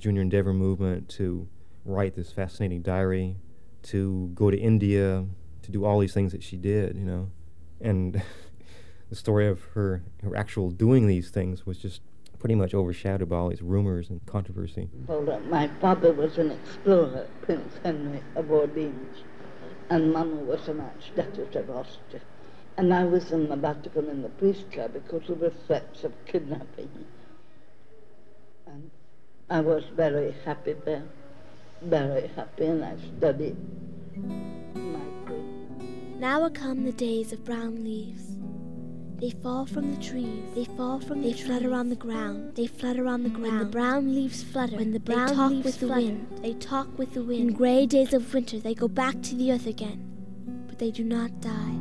Junior Endeavor movement, to write this fascinating diary, to go to India, to do all these things that she did, you know. And the story of her actual doing these things was just pretty much overshadowed by all these rumors and controversy. Well, my father was an explorer, Prince Henry of Orleans, and Mama was an Archduchess of Austria. And I was in the Vatican in the priest club because there were threats of kidnapping. And I was very happy there, very happy, and I studied my queen. Now come the days of brown leaves. They fall from the trees, they flutter on the ground, When the brown leaves flutter, they talk with the wind. In gray days of winter they go back to the earth again, but they do not die.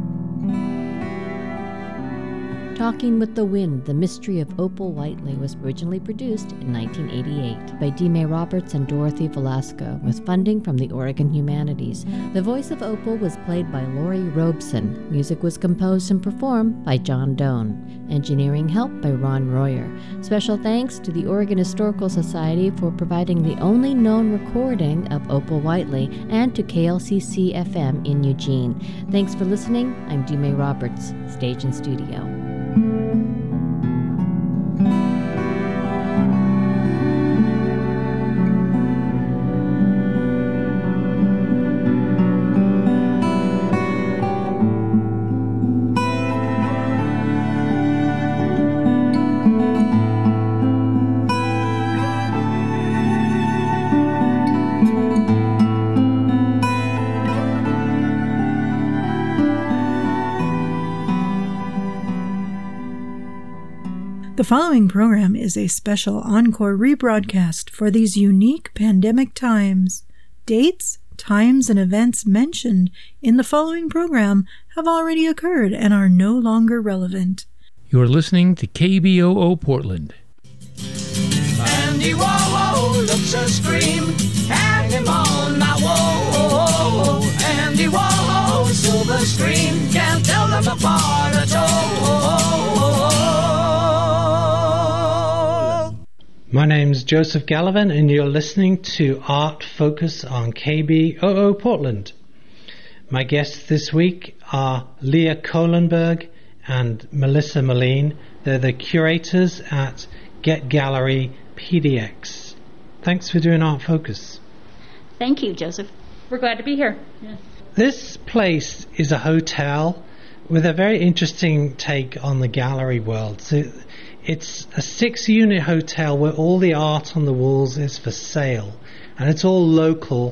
Talking with the Wind, The Mystery of Opal Whiteley was originally produced in 1988 by D. May Roberts and Dorothy Velasco with funding from the Oregon Humanities. The voice of Opal was played by Laurie Robeson. Music was composed and performed by John Doan. Engineering help by Ron Royer. Special thanks to the Oregon Historical Society for providing the only known recording of Opal Whiteley, and to KLCC-FM in Eugene. Thanks for listening. I'm D. May Roberts, Stage and Studio. The following program is a special encore rebroadcast for these unique pandemic times. Dates, times, and events mentioned in the following program have already occurred and are no longer relevant. You're listening to KBOO Portland. Andy Warhol looks a scream, hang him on my wall. Andy Warhol, silver screen, can't tell them apart at all. My name's Joseph Gallivan, and you're listening to Art Focus on KBOO Portland. My guests this week are Leah Kohlenberg and Melissa Moline. They're the curators at Get Gallery PDX. Thanks for doing Art Focus. Thank you, Joseph. We're glad to be here. Yes. This place is a hotel with a very interesting take on the gallery world. So it's a 6-unit hotel where all the art on the walls is for sale, and it's all local.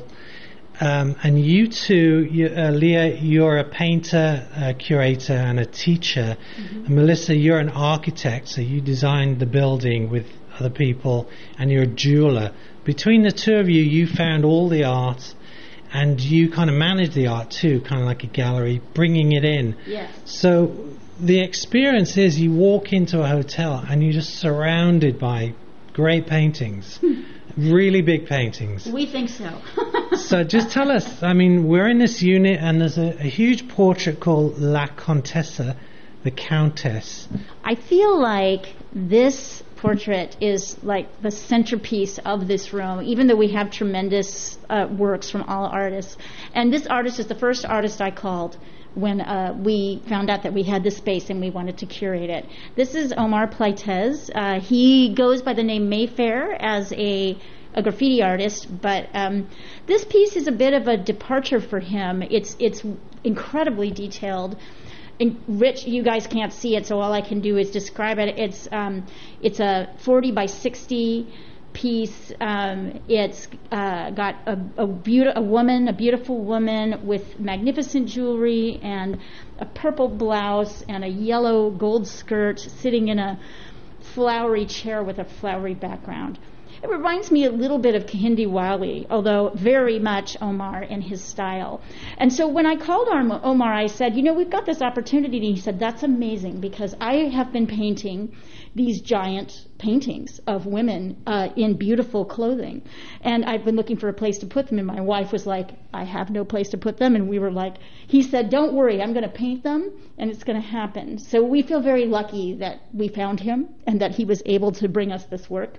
And you two, Leah, you're a painter, a curator, and a teacher. Mm-hmm. And Melissa, you're an architect, so you designed the building with other people, and you're a jeweler. Between the two of you, you found all the art, and you kind of manage the art too, kind of like a gallery, bringing it in. Yes. So the experience is you walk into a hotel and you're just surrounded by great paintings, really big paintings. We think so. So just tell us, I mean, we're in this unit and there's a huge portrait called La Contessa, the Countess. I feel like this portrait is like the centerpiece of this room, even though we have tremendous works from all artists. And this artist is the first artist I called when we found out that we had this space and we wanted to curate it. This is Omar Pleitez. He goes by the name Mayfair as a graffiti artist, but this piece is a bit of a departure for him. It's incredibly detailed. Rich, you guys can't see it, so all I can do is describe it. It's a 40 by 60 piece. It's got a beautiful woman with magnificent jewelry and a purple blouse and a yellow gold skirt sitting in a flowery chair with a flowery background. It reminds me a little bit of Kehinde Wiley, although very much Omar in his style. And so when I called Omar, I said, we've got this opportunity. And he said, that's amazing, because I have been painting these giant paintings of women in beautiful clothing. And I've been looking for a place to put them. And my wife was like, I have no place to put them. And we were like, he said, don't worry, I'm going to paint them and it's going to happen. So we feel very lucky that we found him and that he was able to bring us this work.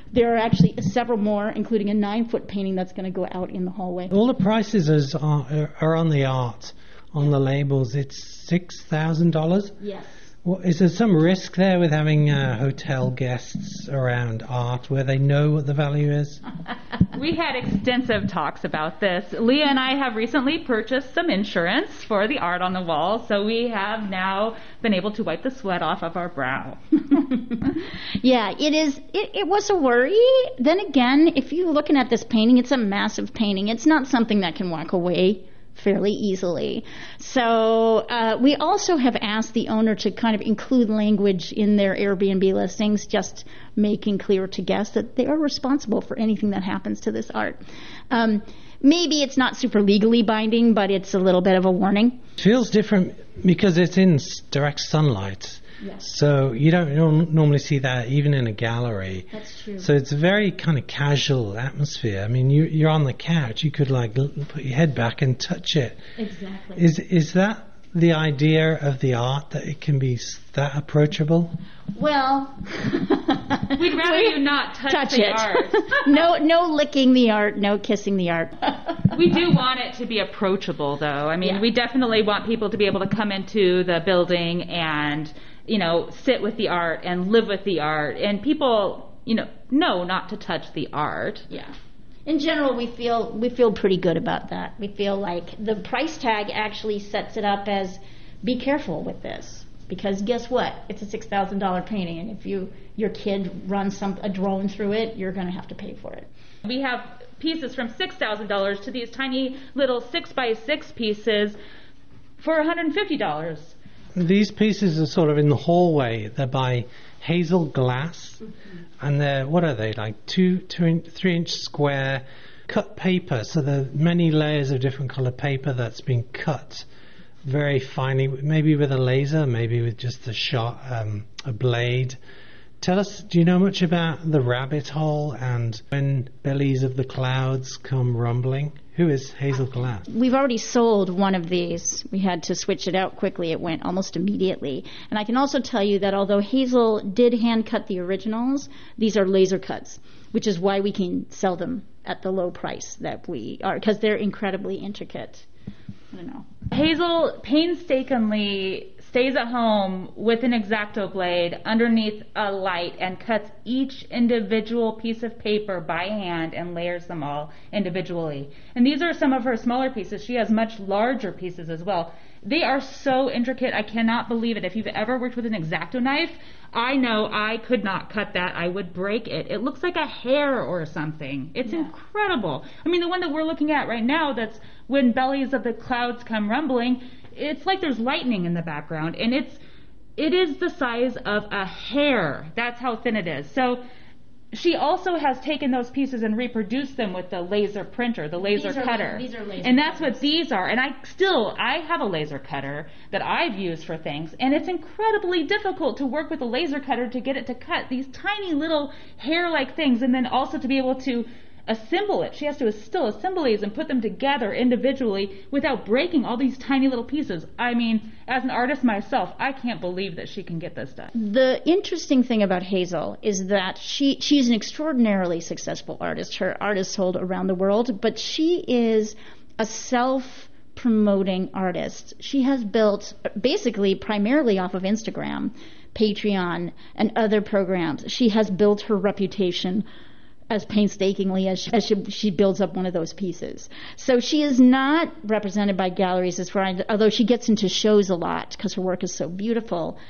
There are actually several more, including a 9-foot painting that's going to go out in the hallway. All the prices are on the art, on the labels. It's $6,000? Yes. Well, is there some risk there with having hotel guests around art where they know what the value is? We had extensive talks about this. Leah and I have recently purchased some insurance for the art on the wall, so we have now been able to wipe the sweat off of our brow. Yeah, it was a worry. Then again, if you're looking at this painting, it's a massive painting. It's not something that can walk away fairly easily. So we also have asked the owner to kind of include language in their Airbnb listings, just making clear to guests that they are responsible for anything that happens to this art. Maybe it's not super legally binding, but it's a little bit of a warning. It feels different because it's in direct sunlight. Yes. So you don't normally see that even in a gallery. That's true. So it's a very kind of casual atmosphere. I mean, you're on the couch. You could like put your head back and touch it. Exactly. Is that the idea of the art, that it can be that approachable? Well, we'd rather you not touch the art. No licking the art, no kissing the art. We do want it to be approachable, though. I mean, we definitely want people to be able to come into the building and, sit with the art and live with the art. And people, know not to touch the art. Yeah. In general, we feel pretty good about that. We feel like the price tag actually sets it up as, be careful with this. Because guess what? It's a $6,000 painting, and if your kid runs a drone through it, you're going to have to pay for it. We have pieces from $6,000 to these tiny little 6x6 pieces for $150. These pieces are sort of in the hallway. They're by Hazel Glass, and they're, what are they, like 3-inch square cut paper. So there are many layers of different color paper that's been cut very finely, maybe with a laser, maybe with just a blade. Tell us, do you know much about the rabbit hole and when bellies of the clouds come rumbling? Who is Hazel Glass? We've already sold one of these. We had to switch it out quickly. It went almost immediately. And I can also tell you that although Hazel did hand cut the originals, these are laser cuts, which is why we can sell them at the low price that we are, because they're incredibly intricate. I don't know. Hazel painstakingly stays at home with an X-Acto blade underneath a light and cuts each individual piece of paper by hand and layers them all individually. And these are some of her smaller pieces. She has much larger pieces as well. They are so intricate, I cannot believe it. If you've ever worked with an X-Acto knife, I know I could not cut that. I would break it. It looks like a hair or something. It's incredible. I mean, the one that we're looking at right now, that's when bellies of the clouds come rumbling, it's like there's lightning in the background, and it is the size of a hair. That's how thin it is. So she also has taken those pieces and reproduced them with the laser printer, the laser cutter. These are laser and that's cutters. what these are. And I have a laser cutter that I've used for things, and it's incredibly difficult to work with a laser cutter to get it to cut these tiny little hair-like things, and then also to be able to assemble it. She has to still assemble these and put them together individually without breaking all these tiny little pieces. I mean, as an artist myself, I can't believe that she can get this done. The interesting thing about Hazel is that she's an extraordinarily successful artist. Her art is sold around the world, but she is a self-promoting artist. She has built, basically primarily off of Instagram, Patreon, and other programs, she has built her reputation as painstakingly as she builds up one of those pieces. So she is not represented by galleries as far as, although she gets into shows a lot because her work is so beautiful.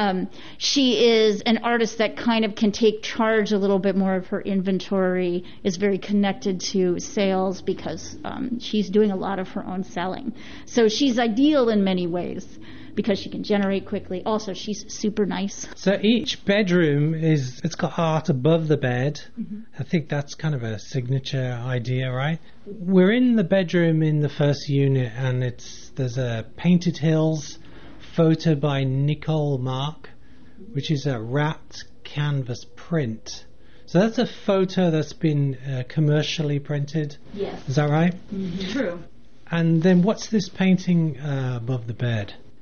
She is an artist that kind of can take charge a little bit more of her inventory, is very connected to sales because she's doing a lot of her own selling. So she's ideal in many ways because she can generate quickly. Also, she's super nice. So each bedroom it's got art above the bed. Mm-hmm. I think that's kind of a signature idea, right? We're in the bedroom in the first unit, and there's a Painted Hills photo by Nicole Mark, which is a wrapped canvas print. So that's a photo that's been commercially printed. Yes. Is that right? Mm-hmm. True. And then what's this painting above the bed?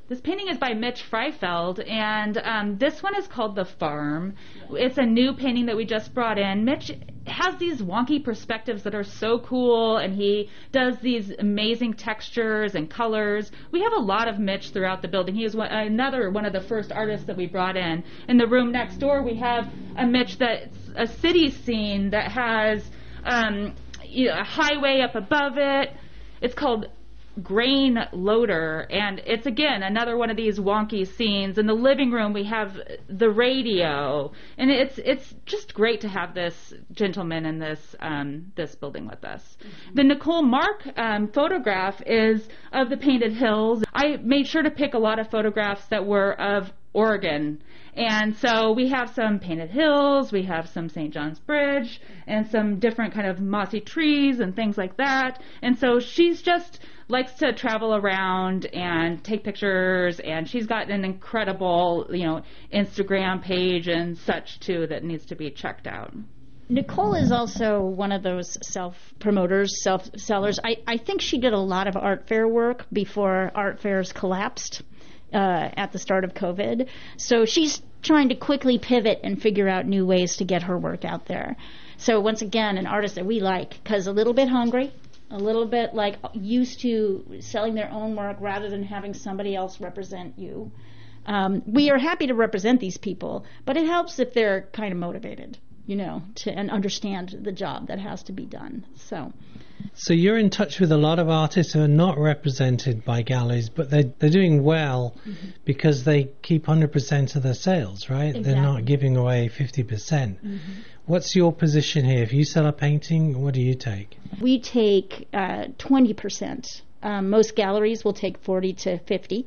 This painting is by Mitch Freifeld, and this one is called The Farm. It's a new painting that we just brought in. Mitch has these wonky perspectives that are so cool, and he does these amazing textures and colors. We have a lot of Mitch throughout the building. He is another one of the first artists that we brought in. In the room next door, we have a Mitch that's a city scene that has a highway up above it. It's called Grain Loader, and it's again another one of these wonky scenes. In the living room we have the radio, and it's just great to have this gentleman in this building with us. The Nicole Mark photograph is of the Painted Hills. I made sure to pick a lot of photographs that were of Oregon. And so we have some Painted Hills, we have some St. John's Bridge, and some different kind of mossy trees and things like that. And so she's just likes to travel around and take pictures, and she's got an incredible, Instagram page and such too that needs to be checked out. Nicole is also one of those self-promoters, self-sellers. I think she did a lot of art fair work before art fairs collapsed at the start of COVID. So she's trying to quickly pivot and figure out new ways to get her work out there. So once again, an artist that we like, because a little bit hungry, a little bit like used to selling their own work rather than having somebody else represent you. We are happy to represent these people, but it helps if they're kind of motivated, and understand the job that has to be done. So you're in touch with a lot of artists who are not represented by galleries, but they're doing well because they keep 100% of their sales, right? Exactly. They're not giving away 50%. What's your position here? If you sell a painting, what do you take? We take 20%. Most galleries will take 40 to 50.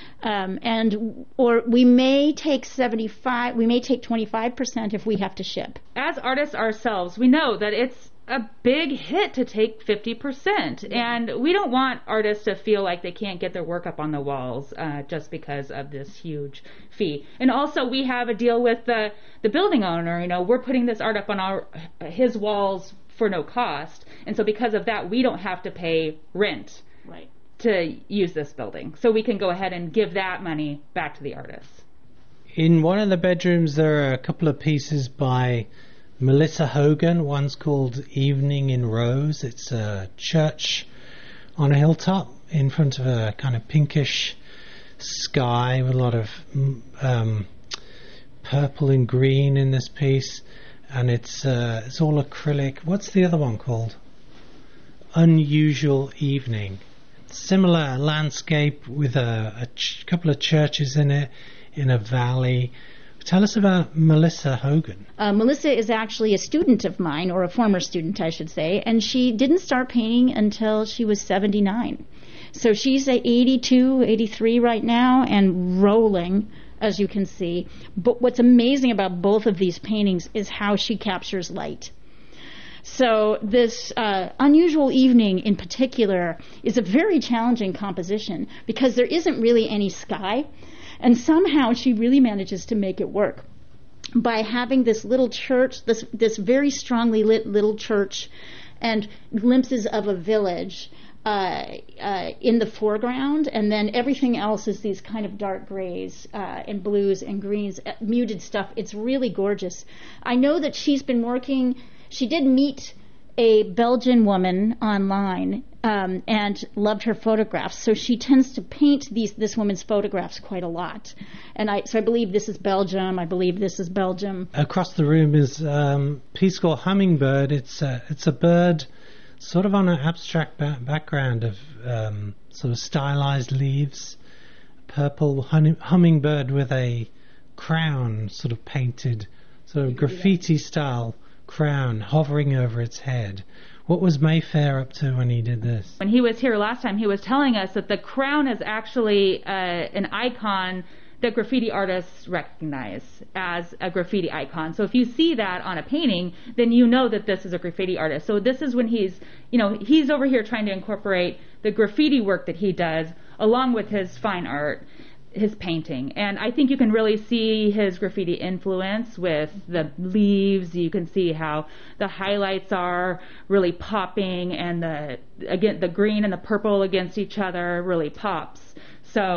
Or we may take 75, we may take 25% if we have to ship. As artists ourselves, we know that it's a big hit to take 50%, and we don't want artists to feel like they can't get their work up on the walls just because of this huge fee. And also we have a deal with the building owner. We're putting this art up on his walls for no cost, and so because of that we don't have to pay rent. Right. To use this building. So we can go ahead and give that money back to the artists. In one of the bedrooms there are a couple of pieces by Melissa Hogan. One's called Evening in Rose. It's a church on a hilltop in front of a kind of pinkish sky with a lot of purple and green in this piece. And it's all acrylic. What's the other one called? Unusual Evening. Similar landscape with a couple of churches in it, in a valley. Tell us about Melissa Hogan. Melissa is actually a student of mine, or a former student, I should say, and she didn't start painting until she was 79. So she's 82, 83 right now, and rolling, as you can see. But what's amazing about both of these paintings is how she captures light. So this Unusual Evening in particular is a very challenging composition because there isn't really any sky, and somehow she really manages to make it work by having this little church, this very strongly lit little church, and glimpses of a village in the foreground, and then everything else is these kind of dark grays and blues and greens, muted stuff. It's really gorgeous. I know that she's been working. She did meet a Belgian woman online and loved her photographs, so she tends to paint this woman's photographs quite a lot. And so I believe this is Belgium. I believe this is Belgium. Across the room is a piece called Hummingbird. It's a bird sort of on an abstract background of sort of stylized leaves, purple hummingbird with a crown sort of painted, sort of graffiti style crown hovering over its head. What was Mayfair up to when he did this? When he was here last time, he was telling us that the crown is actually an icon that graffiti artists recognize as a graffiti icon. So if you see that on a painting, then you know that this is a graffiti artist. So this is when he's over here trying to incorporate the graffiti work that he does along with his fine art, his painting. And I think you can really see his graffiti influence with the leaves. You can see how the highlights are really popping, and the green and the purple against each other really pops. So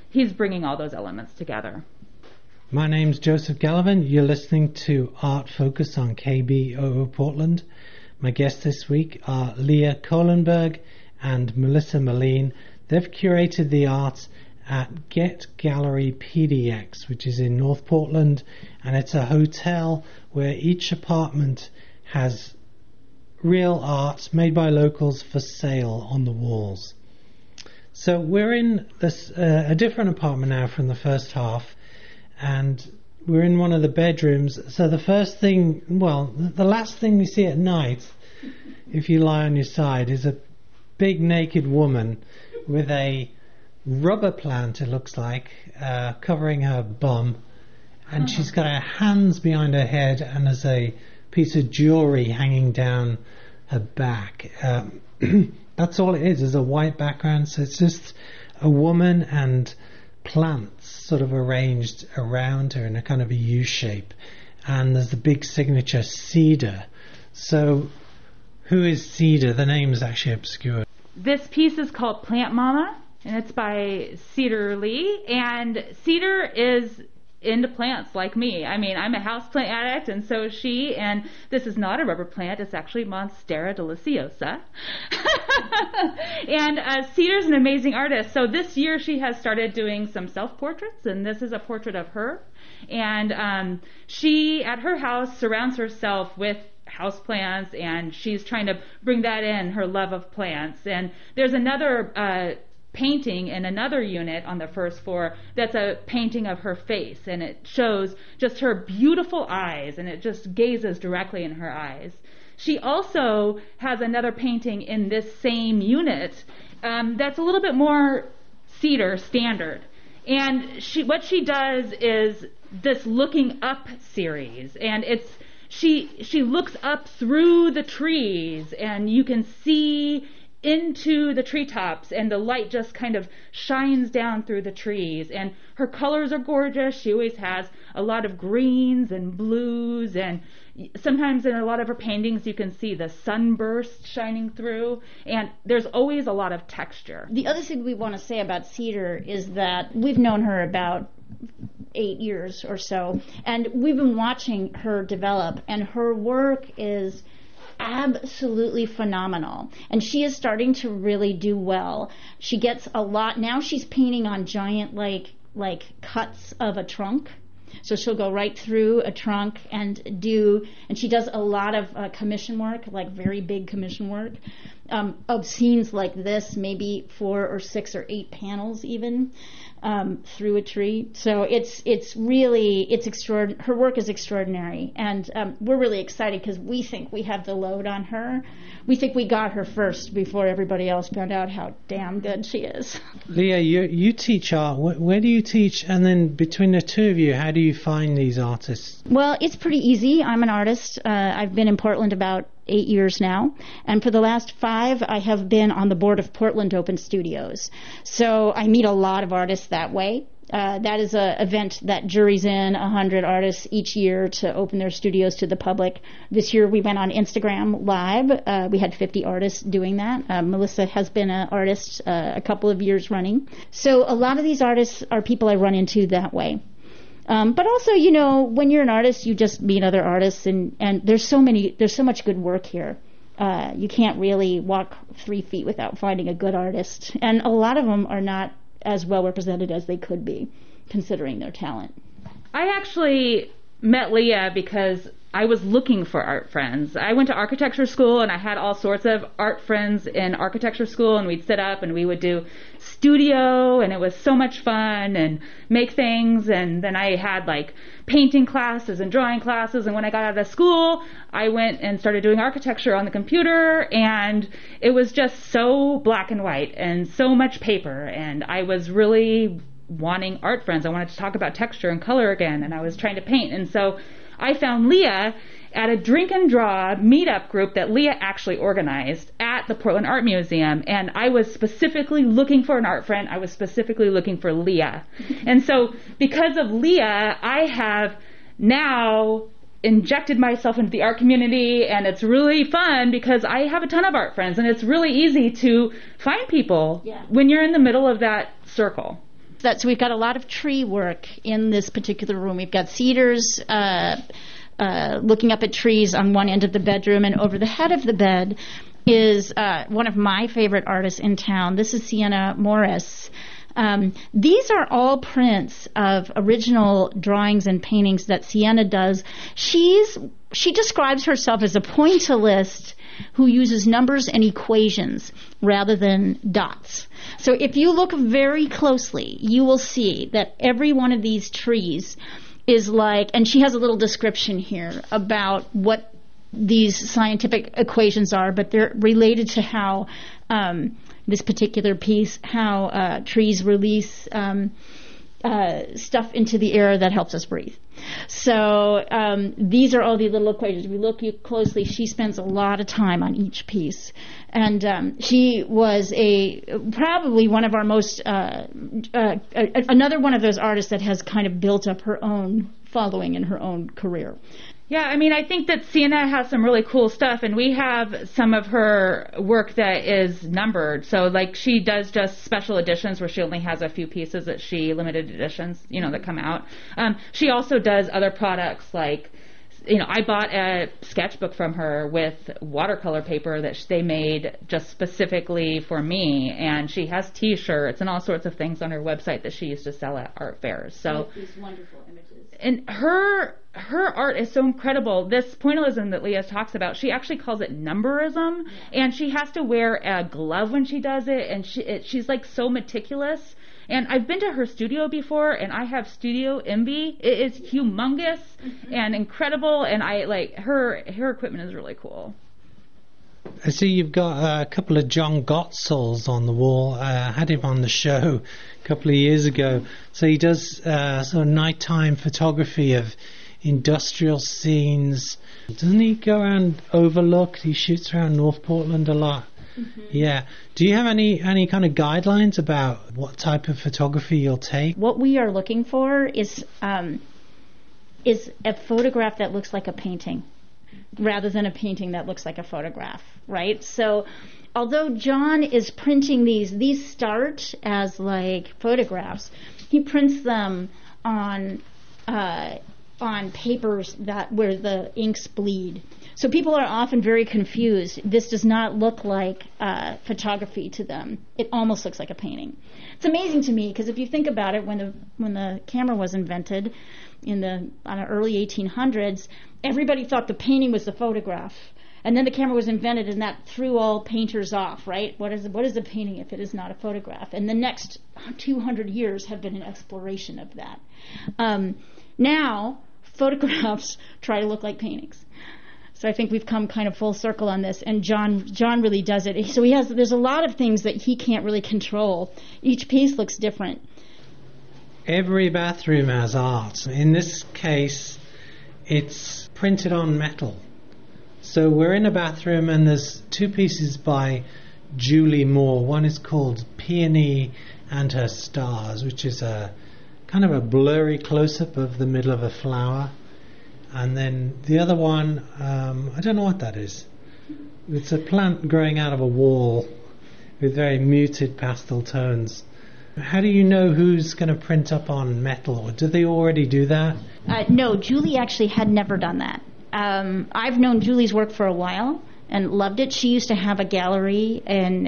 he's bringing all those elements together. My name's Joseph Gallivan. You're listening to Art Focus on KBOO Portland. My guests this week are Leah Kohlenberg and Melissa Moline. They've curated the art at Get Gallery PDX, which is in North Portland, and it's a hotel where each apartment has real art made by locals for sale on the walls. So we're in this a different apartment now from the first half, and we're in one of the bedrooms. So the first thing, well, the last thing we see at night, if you lie on your side, is a big naked woman with a rubber plant, it looks like, covering her bum, and she's got her hands behind her head, and there's a piece of jewelry hanging down her back. That's all it is a white background, so it's just a woman and plants sort of arranged around her in a kind of a U shape, and there's the big signature cedar. So who is Cedar? The name is actually obscure. This piece is called Plant Mama, and it's by Cedar Lee, and Cedar is into plants like me. I mean, I'm a houseplant addict, and so is she, and this is not a rubber plant. It's actually Monstera deliciosa. And Cedar's an amazing artist. So this year she has started doing some self-portraits, and this is a portrait of her. And she, at her house, surrounds herself with houseplants, and she's trying to bring that in, her love of plants. And there's another painting in another unit on the first floor that's a painting of her face, and it shows just her beautiful eyes, and it just gazes directly in her eyes. She also has another painting in this same unit that's a little bit more Cedar standard, and what she does is this looking up series, and it's she looks up through the trees, and you can see into the treetops, and the light just kind of shines down through the trees, and her colors are gorgeous. She always has a lot of greens and blues, and sometimes in a lot of her paintings you can see the sunburst shining through, and there's always a lot of texture. The other thing we want to say about Cedar is that we've known her about 8 years or so, and we've been watching her develop, and her work is absolutely phenomenal, and she is starting to really do well. She gets a lot now. She's painting on giant like cuts of a trunk, so she'll go right through a trunk and she does a lot of commission work, like very big commission work, of scenes like this, maybe 4 or 6 or 8 panels even through a tree. So it's extraordinary. Her work is extraordinary, and we're really excited because we think we have the load on her. We think we got her first before everybody else found out how damn good she is. Leah, you teach art. Where do you teach? And then between the two of you, how do you find these artists? Well, it's pretty easy. I'm an artist. I've been in Portland about 8 years now, and for the last 5 I have been on the board of Portland Open Studios. So I meet a lot of artists that way. That is an event that juries in 100 artists each year to open their studios to the public. This year we went on Instagram Live. We had 50 artists doing that. Melissa has been an artist a couple of years running. So a lot of these artists are people I run into that way. But also, when you're an artist, you just meet other artists, and there's so much good work here. You can't really walk 3 feet without finding a good artist, and a lot of them are not as well represented as they could be, considering their talent. I actually met Leah because I was looking for art friends. I went to architecture school, and I had all sorts of art friends in architecture school, and we'd sit up and we would do studio, and it was so much fun, and make things. And then I had like painting classes and drawing classes, and when I got out of school I went and started doing architecture on the computer, and it was just so black and white and so much paper, and I was really wanting art friends. I wanted to talk about texture and color again, and I was trying to paint. And so I found Leah at a drink and draw meetup group that Leah actually organized at the Portland Art Museum, and I was specifically looking for an art friend. I was specifically looking for Leah. And so because of Leah, I have now injected myself into the art community, and it's really fun because I have a ton of art friends, and it's really easy to find people when you're in the middle of that circle. So we've got a lot of tree work in this particular room. We've got cedars looking up at trees on one end of the bedroom, and over the head of the bed is one of my favorite artists in town. This is Sienna Morris. These are all prints of original drawings and paintings that Sienna does. She describes herself as a pointillist who uses numbers and equations rather than dots. So if you look very closely, you will see that every one of these trees is like, and she has a little description here about what these scientific equations are, but they're related to how this particular piece, how trees release stuff into the air that helps us breathe. So these are all the little equations. If we look closely, she spends a lot of time on each piece. And she was probably one of our most, another one of those artists that has kind of built up her own following in her own career. Yeah, I mean, I think that Sienna has some really cool stuff, and we have some of her work that is numbered. So, like, she does just special editions where she only has a few pieces that limited editions, that come out. She also does other products like, I bought a sketchbook from her with watercolor paper that they made just specifically for me, and she has T-shirts and all sorts of things on her website that she used to sell at art fairs. So these wonderful images. And her art is so incredible. This pointillism that Leah talks about, she actually calls it numberism, and she has to wear a glove when she does it, and she's like so meticulous. And I've been to her studio before, and I have studio envy. It is humongous and incredible, and I like her equipment is really cool. I see you've got a couple of John Gottsal's on the wall. I had him on the show a couple of years ago. So he does sort of nighttime photography of industrial scenes. Doesn't he go around Overlook? He shoots around North Portland a lot. Mm-hmm. Yeah. Do you have any kind of guidelines about what type of photography you'll take? What we are looking for is a photograph that looks like a painting, rather than a painting that looks like a photograph, right? So although John is printing these start as like photographs, he prints them on papers where the inks bleed. So people are often very confused. This does not look like photography to them. It almost looks like a painting. It's amazing to me because if you think about it, when the camera was invented on the early 1800s, everybody thought the painting was the photograph. And then the camera was invented, and that threw all painters off, right? What is a painting if it is not a photograph? And the next 200 years have been an exploration of that. Now, photographs try to look like paintings. So I think we've come kind of full circle on this, and John really does it. So there's a lot of things that he can't really control. Each piece looks different. Every bathroom has art. In this case, it's printed on metal. So we're in a bathroom, and there's two pieces by Julie Moore. One is called Peony and Her Stars, which is a kind of a blurry close-up of the middle of a flower. And then the other one, I don't know what that is. It's a plant growing out of a wall with very muted pastel tones. How do you know who's going to print up on metal? Or do they already do that? No, Julie actually had never done that. I've known Julie's work for a while and loved it. She used to have a gallery in,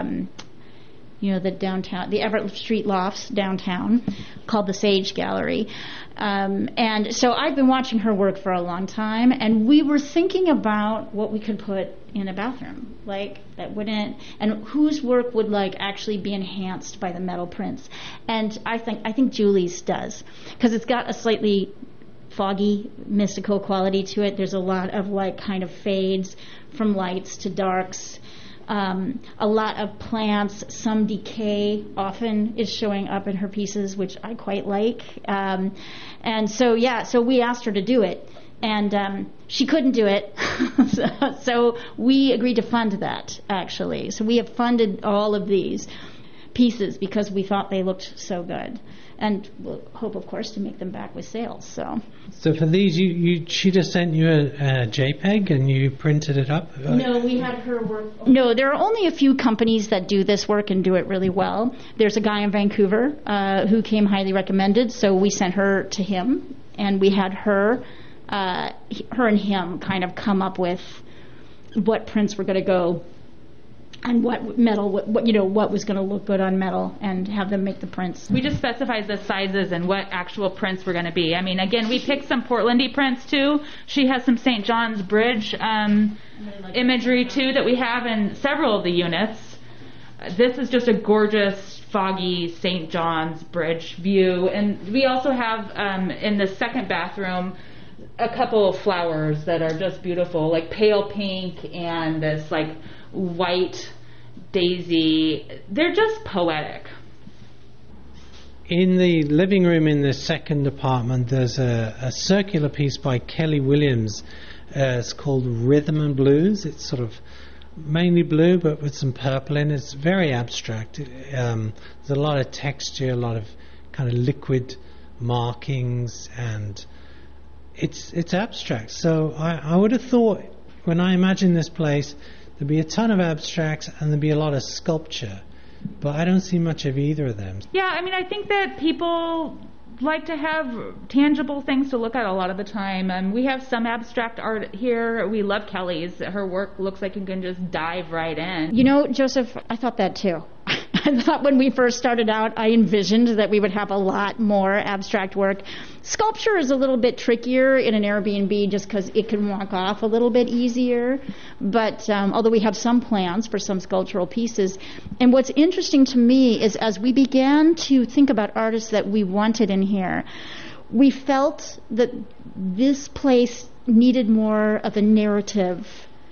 the Everett Street Lofts downtown called the Sage Gallery. And so I've been watching her work for a long time, and we were thinking about what we could put in a bathroom, like that wouldn't, and whose work would like actually be enhanced by the metal prints. And I think Julie's does, because it's got a slightly foggy, mystical quality to it. There's a lot of like kind of fades from lights to darks. A lot of plants, some decay often is showing up in her pieces, which I quite like. And so we asked her to do it, and she couldn't do it. So we agreed to fund that, actually. So we have funded all of these. pieces because we thought they looked so good. And we'll hope, of course, to make them back with sales. So for these, she just sent you a JPEG and you printed it up? No, we had her work. No, there are only a few companies that do this work and do it really well. There's a guy in Vancouver who came highly recommended, so we sent her to him, and we had her and him kind of come up with what prints were going to go and what metal, what was going to look good on metal, and have them make the prints. We just specified the sizes and what actual prints were going to be. I mean, again, we picked some Portlandy prints too. She has some St. John's Bridge imagery too that we have in several of the units. This is just a gorgeous, foggy St. John's Bridge view, and we also have in the second bathroom a couple of flowers that are just beautiful, like pale pink and this like white daisy. They're just poetic. In the living room in the second apartment, there's a circular piece by Kelly Williams. It's called Rhythm and Blues. It's sort of mainly blue but with some purple in it. It's very abstract. There's a lot of texture, a lot of kind of liquid markings, and it's abstract. So I would have thought, when I imagine this place, there'd be a ton of abstracts and there'd be a lot of sculpture, but I don't see much of either of them. Yeah, I mean, I think that people like to have tangible things to look at a lot of the time. We have some abstract art here. We love Kelly's. Her work looks like you can just dive right in. You know, Joseph, I thought that too. I thought when we first started out, I envisioned that we would have a lot more abstract work. Sculpture is a little bit trickier in an Airbnb just because it can walk off a little bit easier. But although we have some plans for some sculptural pieces. And what's interesting to me is as we began to think about artists that we wanted in here, we felt that this place needed more of a narrative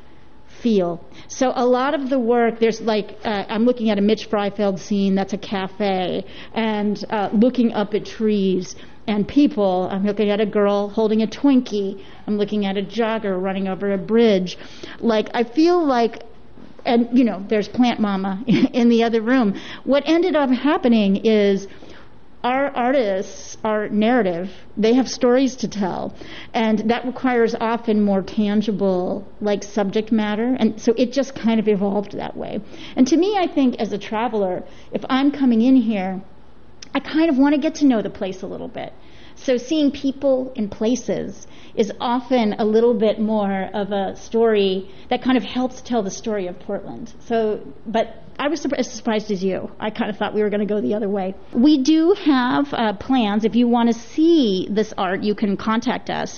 feel. So a lot of the work, there's like, I'm looking at a Mitch Freifeld scene that's a cafe, and looking up at trees and people. I'm looking at a girl holding a Twinkie. I'm looking at a jogger running over a bridge. Like, I feel like, and you know, there's Plant Mama in the other room. What ended up happening is our artists are narrative. They have stories to tell, and that requires often more tangible, like, subject matter, and so it just kind of evolved that way. And to me, I think as a traveler, if I'm coming in here, I kind of want to get to know the place a little bit. So seeing people in places is often a little bit more of a story that kind of helps tell the story of Portland. So, but I was as surprised as you. I kind of thought we were going to go the other way. We do have plans. If you want to see this art, you can contact us.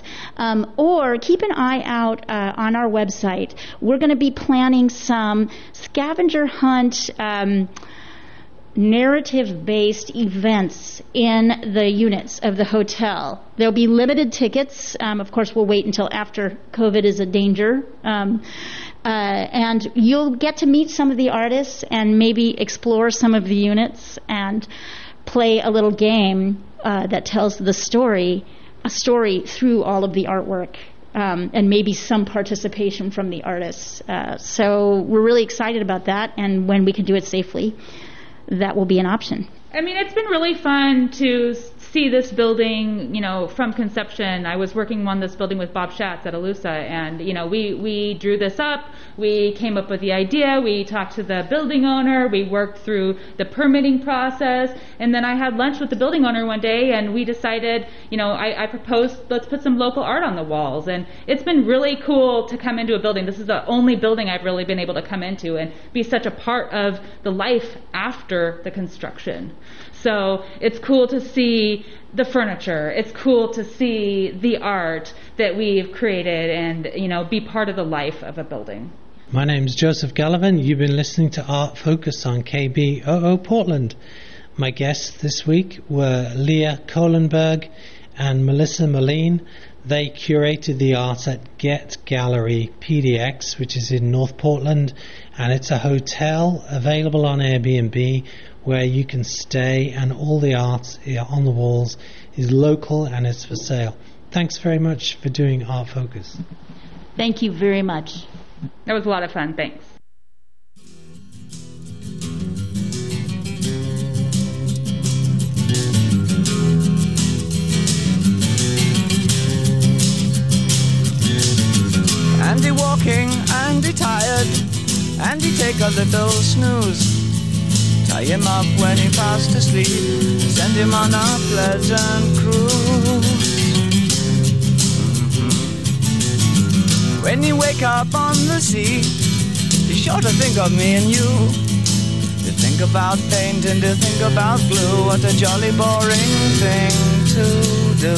Or keep an eye out on our website. We're going to be planning some scavenger hunt narrative-based events in the units of the hotel. There'll be limited tickets. Of course, we'll wait until after COVID is a danger. And you'll get to meet some of the artists and maybe explore some of the units and play a little game that tells the story, a story through all of the artwork. And maybe some participation from the artists. So we're really excited about that, and when we can do it safely, that will be an option. I mean, it's been really fun to see this building, you know, from conception. I was working on this building with Bob Schatz at Alusa, and, you know, we drew this up. We came up with the idea. We talked to the building owner. We worked through the permitting process. And then I had lunch with the building owner one day, and we decided, you know, I proposed, let's put some local art on the walls. And it's been really cool to come into a building. This is the only building I've really been able to come into and be such a part of the life after the construction. So it's cool to see the furniture. It's cool to see the art that we've created and, you know, be part of the life of a building. My name's Joseph Gallivan. You've been listening to Art Focus on KBOO Portland. My guests this week were Leah Kohlenberg and Melissa Moline. They curated the art at Get Gallery PDX, which is in North Portland, and it's a hotel available on Airbnb where you can stay, and all the art on the walls is local and it's for sale. Thanks very much for doing Art Focus. Thank you very much. That was a lot of fun. Thanks. working and he tired, and he take a little snooze. Tie him up when he fast asleep, send him on a pleasant cruise. When you wake up on the sea, be sure to think of me and you. To think about paint and to think about glue, what a jolly boring thing to do.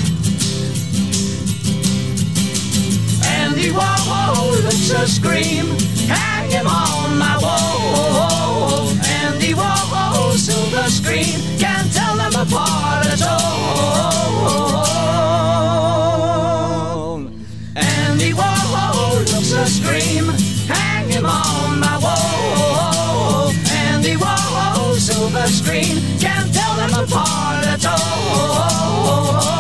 Andy Warhol looks a scream, hang him on my wall. Andy Warhol, silver screen, can't tell them apart at all. Andy Warhol looks a scream, hang him on my wall. Andy Warhol, silver screen, can't tell them apart at all.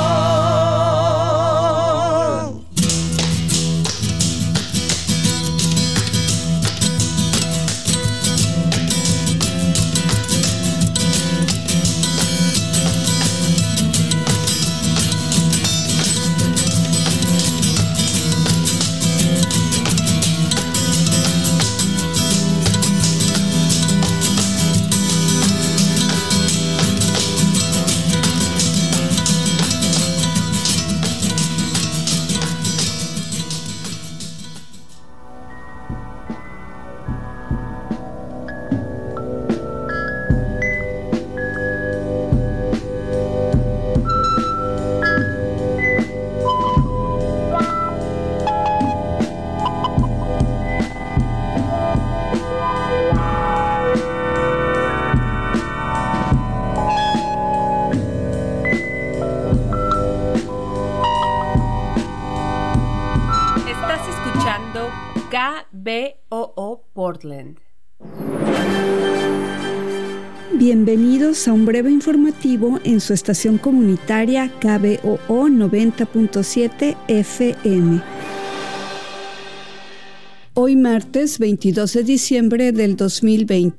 KBOO Portland. Bienvenidos a un breve informativo en su estación comunitaria KBOO 90.7 FM. Hoy martes 22 de diciembre del 2020.